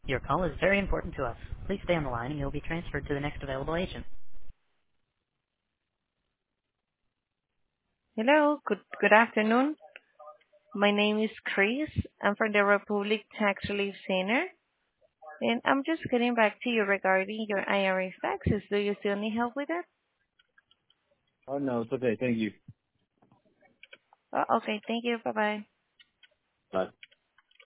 Your call is very important to us. Please stay on the line and you'll be transferred to the next available agent. Hello, good afternoon. My name is Chris. I'm from the Republic Tax Relief Center, and I'm just getting back to you regarding your IRS taxes. Do you still need help with that? Oh, no, it's okay. Thank you. Oh, okay, thank you. Bye-bye. Bye.